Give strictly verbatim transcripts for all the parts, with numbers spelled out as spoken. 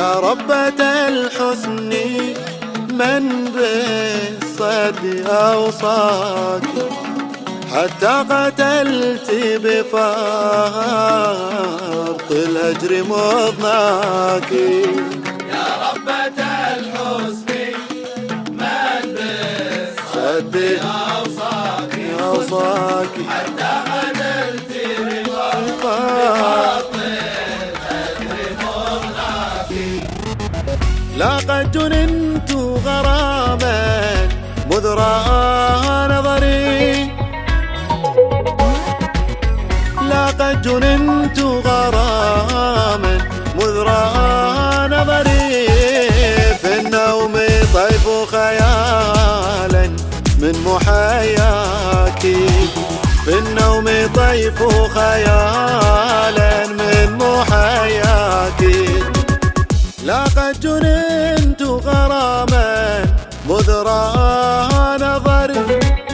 يا ربة الحسن من بالصد أوصاك حتى قتلت بفارق الهجر مضناك. يا ربة الحسن من بالصد أوصاك أوصاك حتى قتلت بفارق الهجر مضناك. لقد جننت غراما مذ رأى نظري، لقد جننت غراما مذ رأى نظري. في النوم طيف خيالا من محياك، في النوم طيف خيالا من محياك. لقد جننت غراما مذ رأى نظري،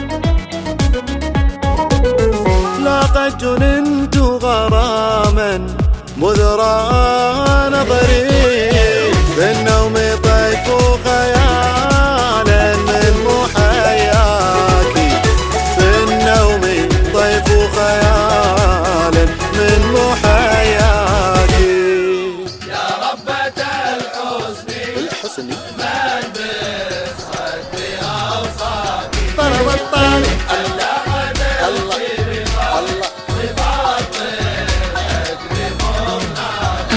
لقد جننت غراما مذ رأى نظري. في النوم طيف خيالا من محياك، في النوم طيف خيالا من محياك. يا ربة الحسن الحسن من بالصد أوصاك ضرب الطارق حتى قتلت الله الله بفارق الهجر مضناك.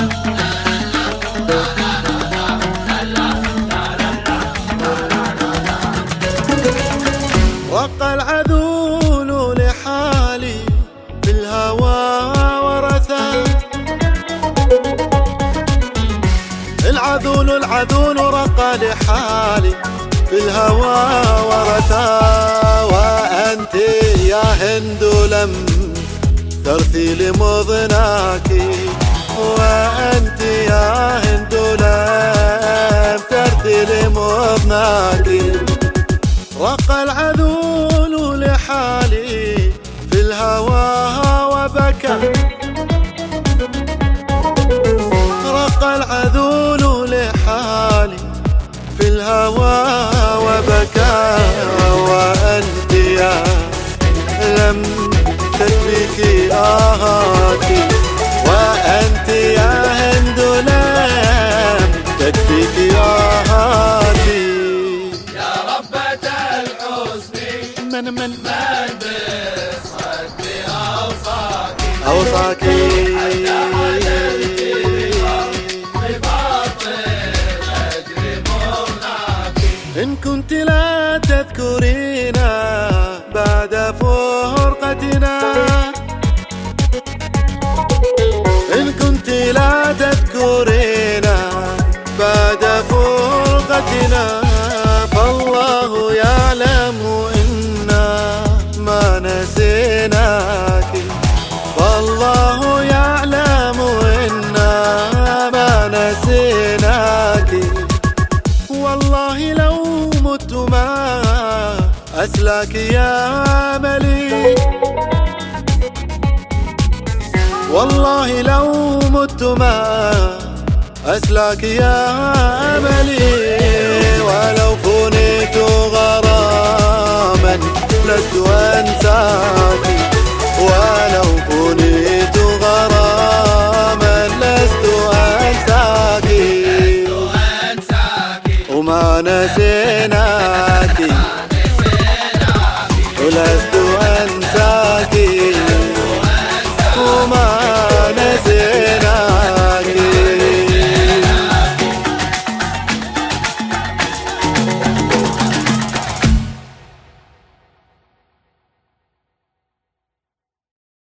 رق العذول لحالي في الهوى ورثا، العذول العذول رق لحالي في الهوى ورثا. وأنت يا هند لم ترثي لمضناك، وأنت يا هند لم ترثي لمضناك. رق العذول لحالي في الهوى وبكى، رق العذول لحالي في الهوى وبكى. وأنت يا لم تكفيك آهاتي، وأنت يا هند لم تكفيك آهاتي. يا ربة الحسن من من من بالصد أوصاك أوصاك بفارق الهجر مضناك. إن كنت لا تذكرينا بعد فرقتنا، إن كنت لا تذكرينا بعد فرقتنا، فالله يعلم إنا ما نسيناك، فالله يعلم إنا ما نسيناك. والله لو مت ما أسلاك يا أملي، والله لو مت ما أسلاك يا أملي. ولو فنيت غراما لست أنساك، ولو فنيت غراما لست أنساك. وما نسيناك ولست